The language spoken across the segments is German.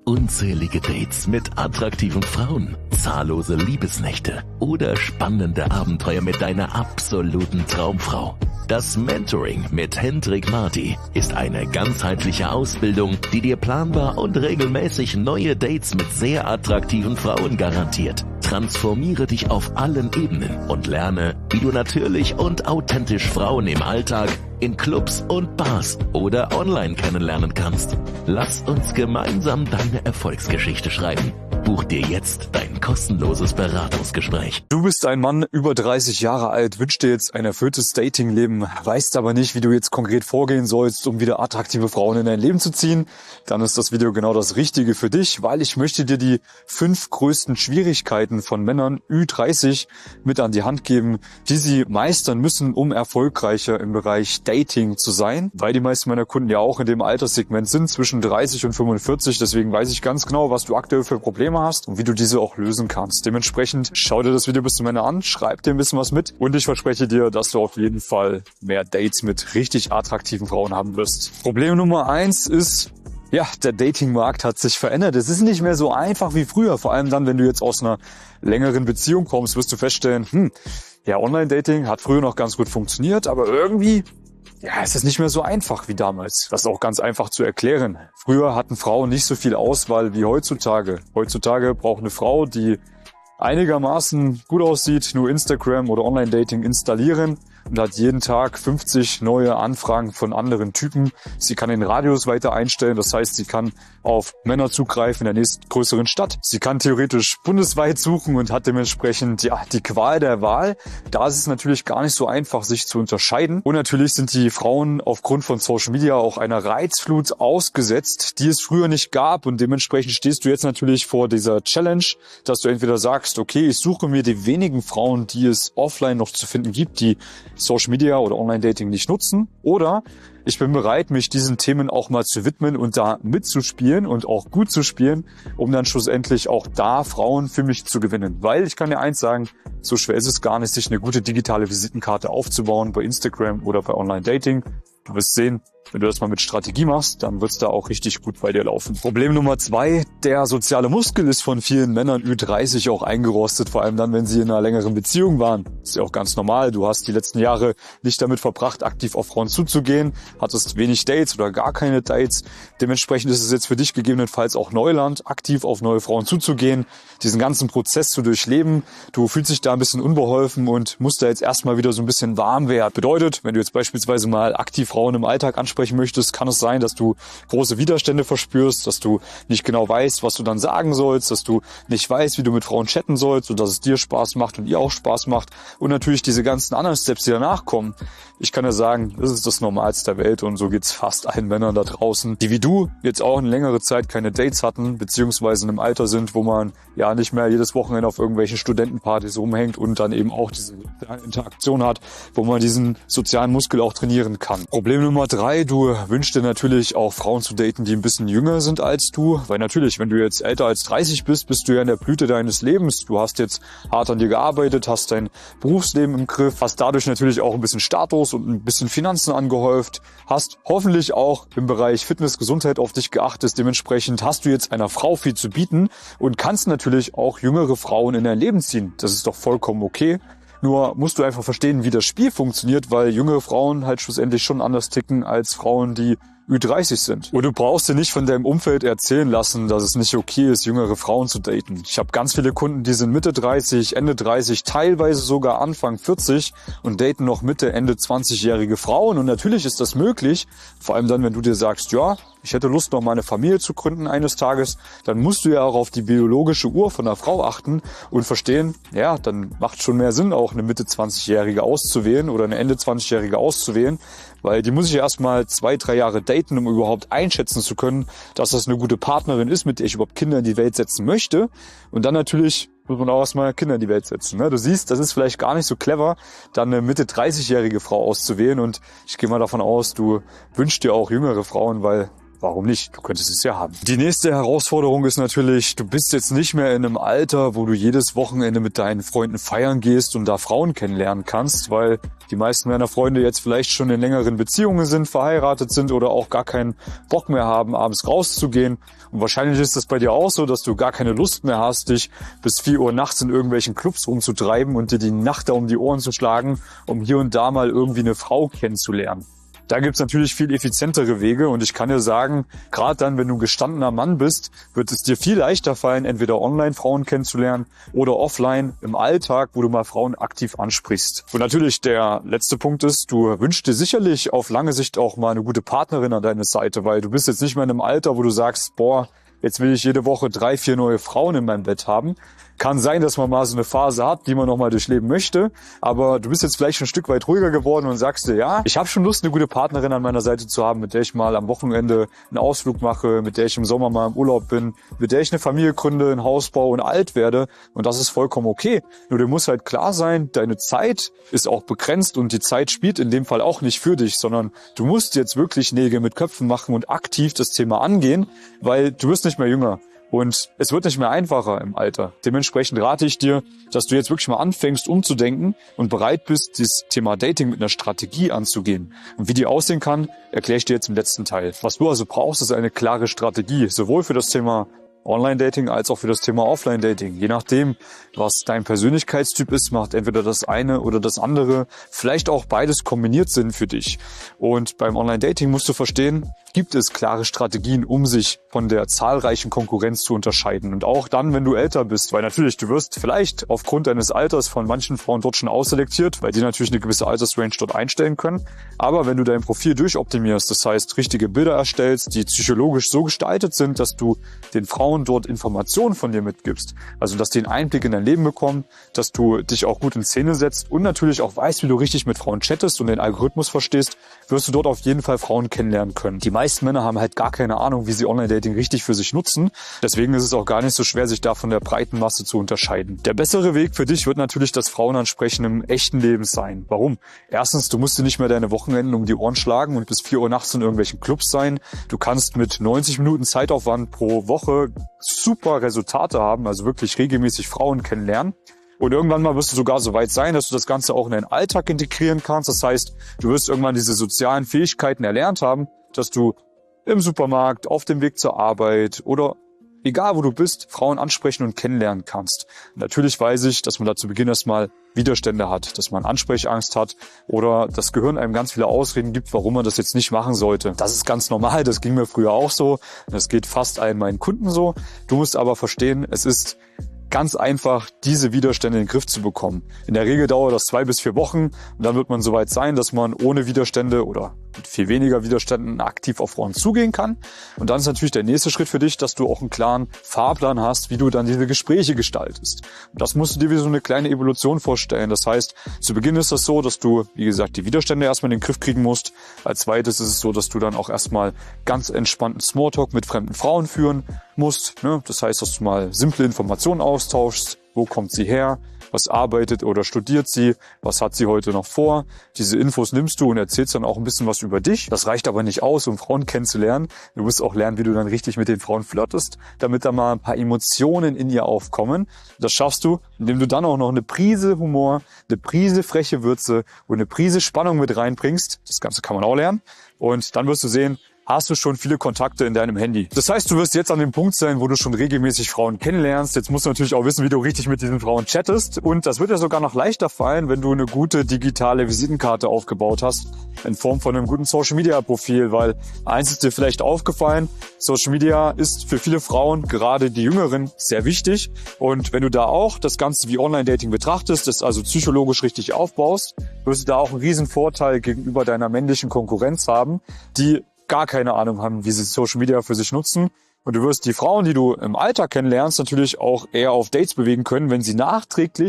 Unzählige Dates mit attraktiven Frauen, zahllose Liebesnächte oder spannende Abenteuer mit deiner absoluten Traumfrau. Das Mentoring mit Hendrik Marty ist eine ganzheitliche Ausbildung, die dir planbar und regelmäßig neue Dates mit sehr attraktiven Frauen garantiert. Transformiere dich auf allen Ebenen und lerne, wie du natürlich und authentisch Frauen im Alltag, in Clubs und Bars oder online kennenlernen kannst. Lass uns gemeinsam deine Erfolgsgeschichte schreiben. Buch dir jetzt dein kostenloses Beratungsgespräch. Du bist ein Mann über 30 Jahre alt, wünschst dir jetzt ein erfülltes Datingleben, weißt aber nicht, wie du jetzt konkret vorgehen sollst, um wieder attraktive Frauen in dein Leben zu ziehen. Dann ist das Video genau das Richtige für dich, weil ich möchte dir die 5 größten Schwierigkeiten von Männern Ü30 mit an die Hand geben, die sie meistern müssen, um erfolgreicher im Bereich Dating zu sein. Weil die meisten meiner Kunden ja auch in dem Alterssegment sind, zwischen 30 und 45. Deswegen weiß ich ganz genau, was du aktuell für Probleme hast und wie du diese auch lösen kannst. Dementsprechend schau dir das Video bis zum Ende an, schreib dir ein bisschen was mit und ich verspreche dir, dass du auf jeden Fall mehr Dates mit richtig attraktiven Frauen haben wirst. Problem Nummer 1 ist, ja, der Datingmarkt hat sich verändert. Es ist nicht mehr so einfach wie früher. Vor allem dann, wenn du jetzt aus einer längeren Beziehung kommst, wirst du feststellen, ja, Online-Dating hat früher noch ganz gut funktioniert, aber irgendwie, ja, es ist nicht mehr so einfach wie damals. Das ist auch ganz einfach zu erklären. Früher hatten Frauen nicht so viel Auswahl wie heutzutage. Heutzutage braucht eine Frau, die einigermaßen gut aussieht, nur Instagram oder Online-Dating installieren und hat jeden Tag 50 neue Anfragen von anderen Typen. Sie kann den Radius weiter einstellen, das heißt, sie kann auf Männer zugreifen in der nächstgrößeren Stadt. Sie kann theoretisch bundesweit suchen und hat dementsprechend ja die Qual der Wahl. Da ist es natürlich gar nicht so einfach, sich zu unterscheiden. Und natürlich sind die Frauen aufgrund von Social Media auch einer Reizflut ausgesetzt, die es früher nicht gab. Und dementsprechend stehst du jetzt natürlich vor dieser Challenge, dass du entweder sagst, okay, ich suche mir die wenigen Frauen, die es offline noch zu finden gibt, die Social Media oder Online-Dating nicht nutzen, oder ich bin bereit, mich diesen Themen auch mal zu widmen und da mitzuspielen und auch gut zu spielen, um dann schlussendlich auch da Frauen für mich zu gewinnen. Weil ich kann dir eins sagen, so schwer ist es gar nicht, sich eine gute digitale Visitenkarte aufzubauen bei Instagram oder bei Online-Dating. Du wirst sehen, wenn du das mal mit Strategie machst, dann wird's da auch richtig gut bei dir laufen. Problem Nummer 2, der soziale Muskel ist von vielen Männern Ü30 auch eingerostet, vor allem dann, wenn sie in einer längeren Beziehung waren. Ist ja auch ganz normal. Du hast die letzten Jahre nicht damit verbracht, aktiv auf Frauen zuzugehen, hattest wenig Dates oder gar keine Dates. Dementsprechend ist es jetzt für dich gegebenenfalls auch Neuland, aktiv auf neue Frauen zuzugehen, diesen ganzen Prozess zu durchleben. Du fühlst dich da ein bisschen unbeholfen und musst da jetzt erstmal wieder so ein bisschen warm werden. Bedeutet, wenn du jetzt beispielsweise mal aktiv Frauen im Alltag ansprechen möchtest, kann es sein, dass du große Widerstände verspürst, dass du nicht genau weißt, was du dann sagen sollst, dass du nicht weißt, wie du mit Frauen chatten sollst, sodass es dir Spaß macht und ihr auch Spaß macht und natürlich diese ganzen anderen Steps, die danach kommen. Ich kann ja sagen, das ist das Normalste der Welt und so geht's fast allen Männern da draußen, die wie du jetzt auch eine längere Zeit keine Dates hatten, beziehungsweise in einem Alter sind, wo man ja nicht mehr jedes Wochenende auf irgendwelchen Studentenpartys rumhängt und dann eben auch diese Interaktion hat, wo man diesen sozialen Muskel auch trainieren kann. Problem Nummer 3, du wünschst dir natürlich auch Frauen zu daten, die ein bisschen jünger sind als du, weil natürlich, wenn du jetzt älter als 30 bist, bist du ja in der Blüte deines Lebens. Du hast jetzt hart an dir gearbeitet, hast dein Berufsleben im Griff, hast dadurch natürlich auch ein bisschen Status und ein bisschen Finanzen angehäuft, hast hoffentlich auch im Bereich Fitness, Gesundheit auf dich geachtet. Dementsprechend hast du jetzt einer Frau viel zu bieten und kannst natürlich auch jüngere Frauen in dein Leben ziehen. Das ist doch vollkommen okay. Nur musst du einfach verstehen, wie das Spiel funktioniert, weil jüngere Frauen halt schlussendlich schon anders ticken als Frauen, die Ü30 sind. Und du brauchst dir nicht von deinem Umfeld erzählen lassen, dass es nicht okay ist, jüngere Frauen zu daten. Ich habe ganz viele Kunden, die sind Mitte 30, Ende 30, teilweise sogar Anfang 40 und daten noch Mitte, Ende 20-jährige Frauen. Und natürlich ist das möglich, vor allem dann, wenn du dir sagst, ja, ich hätte Lust, noch mal eine Familie zu gründen eines Tages, dann musst du ja auch auf die biologische Uhr von einer Frau achten und verstehen, ja, dann macht schon mehr Sinn, auch eine Mitte 20-Jährige auszuwählen oder eine Ende 20-Jährige auszuwählen, weil die muss ich ja erstmal 2-3 Jahre daten, um überhaupt einschätzen zu können, dass das eine gute Partnerin ist, mit der ich überhaupt Kinder in die Welt setzen möchte. Und dann natürlich muss man auch erstmal Kinder in die Welt setzen. Du siehst, das ist vielleicht gar nicht so clever, dann eine Mitte 30-jährige Frau auszuwählen. Und ich gehe mal davon aus, du wünschst dir auch jüngere Frauen, weil warum nicht? Du könntest es ja haben. Die nächste Herausforderung ist natürlich, du bist jetzt nicht mehr in einem Alter, wo du jedes Wochenende mit deinen Freunden feiern gehst und da Frauen kennenlernen kannst, weil die meisten meiner Freunde jetzt vielleicht schon in längeren Beziehungen sind, verheiratet sind oder auch gar keinen Bock mehr haben, abends rauszugehen. Und wahrscheinlich ist das bei dir auch so, dass du gar keine Lust mehr hast, dich bis 4 Uhr nachts in irgendwelchen Clubs rumzutreiben und dir die Nacht da um die Ohren zu schlagen, um hier und da mal irgendwie eine Frau kennenzulernen. Da gibt's natürlich viel effizientere Wege und ich kann dir sagen, gerade dann, wenn du ein gestandener Mann bist, wird es dir viel leichter fallen, entweder online Frauen kennenzulernen oder offline im Alltag, wo du mal Frauen aktiv ansprichst. Und natürlich der letzte Punkt ist, du wünschst dir sicherlich auf lange Sicht auch mal eine gute Partnerin an deiner Seite, weil du bist jetzt nicht mehr in einem Alter, wo du sagst, boah, jetzt will ich jede Woche 3, 4 neue Frauen in meinem Bett haben. Kann sein, dass man mal so eine Phase hat, die man nochmal durchleben möchte, aber du bist jetzt vielleicht schon ein Stück weit ruhiger geworden und sagst dir, ja, ich habe schon Lust, eine gute Partnerin an meiner Seite zu haben, mit der ich mal am Wochenende einen Ausflug mache, mit der ich im Sommer mal im Urlaub bin, mit der ich eine Familie gründe, ein Haus baue und alt werde, und das ist vollkommen okay. Nur dir muss halt klar sein, deine Zeit ist auch begrenzt und die Zeit spielt in dem Fall auch nicht für dich, sondern du musst jetzt wirklich Nägel mit Köpfen machen und aktiv das Thema angehen, weil du wirst nicht mehr jünger. Und es wird nicht mehr einfacher im Alter. Dementsprechend rate ich dir, dass du jetzt wirklich mal anfängst umzudenken und bereit bist, dieses Thema Dating mit einer Strategie anzugehen. Und wie die aussehen kann, erkläre ich dir jetzt im letzten Teil. Was du also brauchst, ist eine klare Strategie, sowohl für das Thema Online-Dating als auch für das Thema Offline-Dating. Je nachdem, was dein Persönlichkeitstyp ist, macht entweder das eine oder das andere, vielleicht auch beides kombiniert Sinn für dich. Und beim Online-Dating musst du verstehen, gibt es klare Strategien, um sich von der zahlreichen Konkurrenz zu unterscheiden. Und auch dann, wenn du älter bist, weil natürlich, du wirst vielleicht aufgrund deines Alters von manchen Frauen dort schon ausselektiert, weil die natürlich eine gewisse Altersrange dort einstellen können. Aber wenn du dein Profil durchoptimierst, das heißt richtige Bilder erstellst, die psychologisch so gestaltet sind, dass du den Frauen dort Informationen von dir mitgibst, also dass die einen Einblick in dein Leben bekommen, dass du dich auch gut in Szene setzt und natürlich auch weißt, wie du richtig mit Frauen chattest und den Algorithmus verstehst, wirst du dort auf jeden Fall Frauen kennenlernen können. Die meisten Männer haben halt gar keine Ahnung, wie sie Online-Dating richtig für sich nutzen. Deswegen ist es auch gar nicht so schwer, sich da von der breiten Masse zu unterscheiden. Der bessere Weg für dich wird natürlich das Frauenansprechen im echten Leben sein. Warum? Erstens, du musst dir nicht mehr deine Wochenenden um die Ohren schlagen und bis 4 Uhr nachts in irgendwelchen Clubs sein. Du kannst mit 90 Minuten Zeitaufwand pro Woche super Resultate haben, also wirklich regelmäßig Frauen kennenlernen. Und irgendwann mal wirst du sogar so weit sein, dass du das Ganze auch in deinen Alltag integrieren kannst. Das heißt, du wirst irgendwann diese sozialen Fähigkeiten erlernt haben, dass du im Supermarkt, auf dem Weg zur Arbeit oder egal wo du bist, Frauen ansprechen und kennenlernen kannst. Natürlich weiß ich, dass man da zu Beginn erstmal Widerstände hat, dass man Ansprechangst hat oder das Gehirn einem ganz viele Ausreden gibt, warum man das jetzt nicht machen sollte. Das ist ganz normal, das ging mir früher auch so. Das geht fast allen meinen Kunden so. Du musst aber verstehen, es ist ganz einfach, diese Widerstände in den Griff zu bekommen. In der Regel dauert das 2 bis 4 Wochen und dann wird man soweit sein, dass man ohne Widerstände oder mit viel weniger Widerständen aktiv auf Frauen zugehen kann. Und dann ist natürlich der nächste Schritt für dich, dass du auch einen klaren Fahrplan hast, wie du dann diese Gespräche gestaltest. Und das musst du dir wie so eine kleine Evolution vorstellen. Das heißt, zu Beginn ist das so, dass du, wie gesagt, die Widerstände erstmal in den Griff kriegen musst. Als zweites ist es so, dass du dann auch erstmal ganz entspannten Smalltalk mit fremden Frauen führen musst. Das heißt, dass du mal simple Informationen austauschst. Wo kommt sie her? Was arbeitet oder studiert sie? Was hat sie heute noch vor? Diese Infos nimmst du und erzählst dann auch ein bisschen was über dich. Das reicht aber nicht aus, um Frauen kennenzulernen. Du musst auch lernen, wie du dann richtig mit den Frauen flirtest, damit da mal ein paar Emotionen in ihr aufkommen. Das schaffst du, indem du dann auch noch eine Prise Humor, eine Prise freche Würze und eine Prise Spannung mit reinbringst. Das Ganze kann man auch lernen. Und dann wirst du sehen, hast du schon viele Kontakte in deinem Handy. Das heißt, du wirst jetzt an dem Punkt sein, wo du schon regelmäßig Frauen kennenlernst. Jetzt musst du natürlich auch wissen, wie du richtig mit diesen Frauen chattest. Und das wird dir sogar noch leichter fallen, wenn du eine gute digitale Visitenkarte aufgebaut hast, in Form von einem guten Social-Media-Profil. Weil eins ist dir vielleicht aufgefallen, Social Media ist für viele Frauen, gerade die Jüngeren, sehr wichtig. Und wenn du da auch das Ganze wie Online-Dating betrachtest, das also psychologisch richtig aufbaust, wirst du da auch einen riesen Vorteil gegenüber deiner männlichen Konkurrenz haben, die gar keine Ahnung haben, wie sie Social Media für sich nutzen. Und du wirst die Frauen, die du im Alltag kennenlernst, natürlich auch eher auf Dates bewegen können, wenn sie nachträglich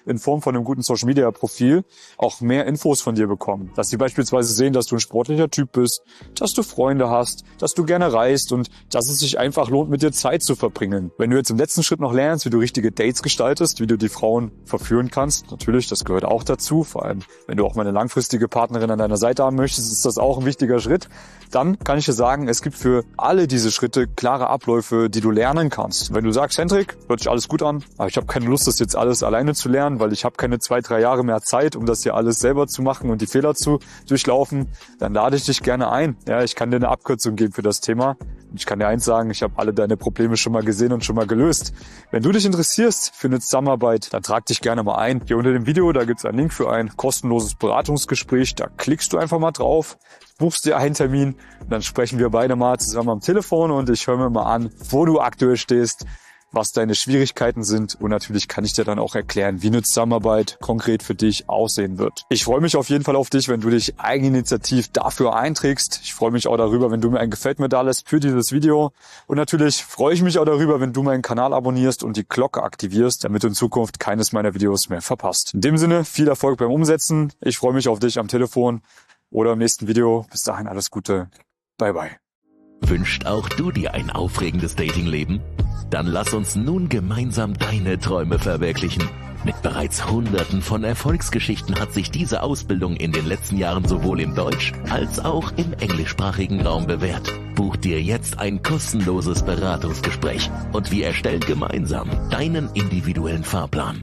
in Form von einem guten Social-Media-Profil auch mehr Infos von dir bekommen. Dass sie beispielsweise sehen, dass du ein sportlicher Typ bist, dass du Freunde hast, dass du gerne reist und dass es sich einfach lohnt, mit dir Zeit zu verbringen. Wenn du jetzt im letzten Schritt noch lernst, wie du richtige Dates gestaltest, wie du die Frauen verführen kannst, natürlich, das gehört auch dazu, vor allem wenn du auch mal eine langfristige Partnerin an deiner Seite haben möchtest, ist das auch ein wichtiger Schritt. Dann kann ich dir sagen, es gibt für alle diese Schritte klare Abläufe, die du lernen kannst. Wenn du sagst, Hendrik, hört sich alles gut an, aber ich habe keine Lust, das jetzt alles alleine zu lernen, weil ich habe keine 2-3 Jahre mehr Zeit, um das hier alles selber zu machen und die Fehler zu durchlaufen, dann lade ich dich gerne ein. Ja, ich kann dir eine Abkürzung geben für das Thema. Ich kann dir eins sagen, ich habe alle deine Probleme schon mal gesehen und schon mal gelöst. Wenn du dich interessierst für eine Zusammenarbeit, dann trag dich gerne mal ein. Hier unter dem Video, da gibt's einen Link für ein kostenloses Beratungsgespräch. Da klickst du einfach mal drauf, buchst dir einen Termin und dann sprechen wir beide mal zusammen am Telefon und ich höre mir mal an, wo du aktuell stehst, was deine Schwierigkeiten sind und natürlich kann ich dir dann auch erklären, wie eine Zusammenarbeit konkret für dich aussehen wird. Ich freue mich auf jeden Fall auf dich, wenn du dich eigeninitiativ dafür einträgst. Ich freue mich auch darüber, wenn du mir ein Gefällt mir da lässt für dieses Video und natürlich freue ich mich auch darüber, wenn du meinen Kanal abonnierst und die Glocke aktivierst, damit du in Zukunft keines meiner Videos mehr verpasst. In dem Sinne, viel Erfolg beim Umsetzen. Ich freue mich auf dich am Telefon oder im nächsten Video. Bis dahin alles Gute. Bye bye. Wünscht auch du dir ein aufregendes Datingleben? Dann lass uns nun gemeinsam deine Träume verwirklichen. Mit bereits Hunderten von Erfolgsgeschichten hat sich diese Ausbildung in den letzten Jahren sowohl im Deutsch- als auch im englischsprachigen Raum bewährt. Buch dir jetzt ein kostenloses Beratungsgespräch und wir erstellen gemeinsam deinen individuellen Fahrplan.